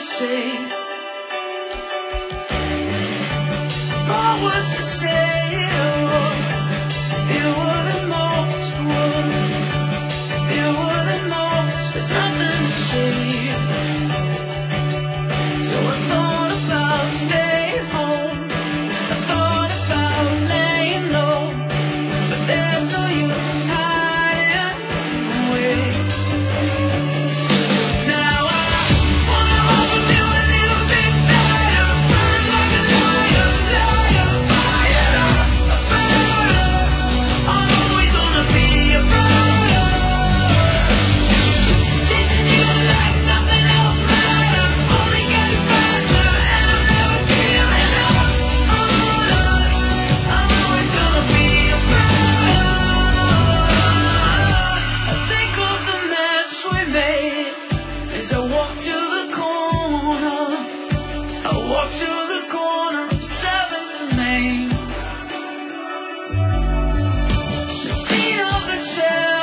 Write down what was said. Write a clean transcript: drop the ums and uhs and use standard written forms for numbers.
say, more words to say. Oh, you wouldn't most would. You wouldn't most. There's nothing to say. So I thought about staying home. I thought about laying low, but there's no use hiding away. Now I wanna hold you a little bit tighter, burn like a liar, fire up, about us. I'm always gonna be a brother, chasing you like nothing else matters, only getting faster, and I'm never giving up on us. I'm always gonna be a brother. I think of the mess we made as I walk to the corner. I walk to the corner of 7th and Main. The scene of the